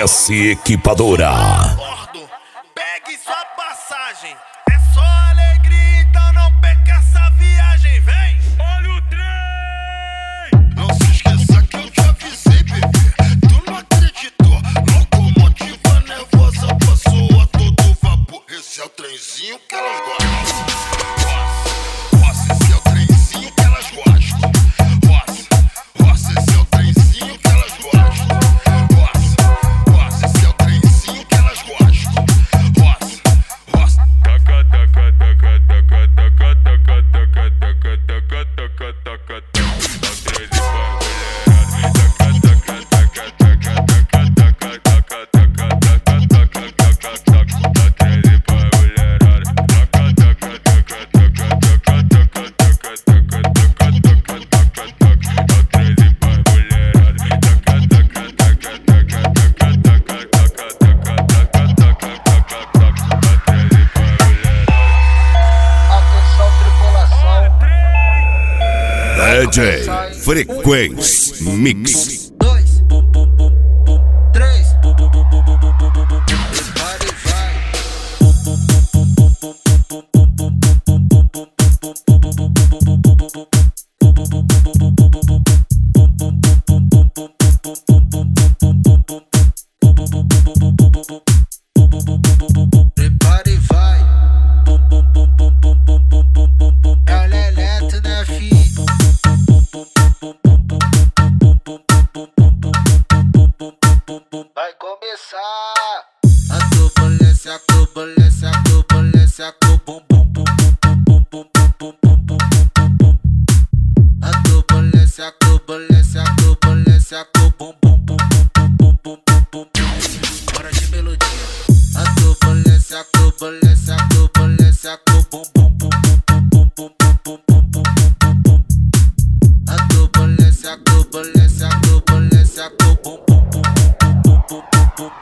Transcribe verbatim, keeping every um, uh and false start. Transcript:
S Equipadora. Pegue sua passagem. É só alegria, então não perca essa viagem. Vem! Olha o trem! Não se esqueça que eu te avisei, bebê. Tu não acreditou. Locomotiva nervosa passou a todo vapor. Esse é o trenzinho que elas gostam. Roça, esse é o trenzinho que elas gostam. Roça, roça, esse é o trenzinho que elas gostam. Roça, roça, esse é o trenzinho que elas gostam. Roça, roça. Taca, taca, taca, taca, taca, taca, taca, taca, taca, taca, taca, taca. D J Frequência Mix.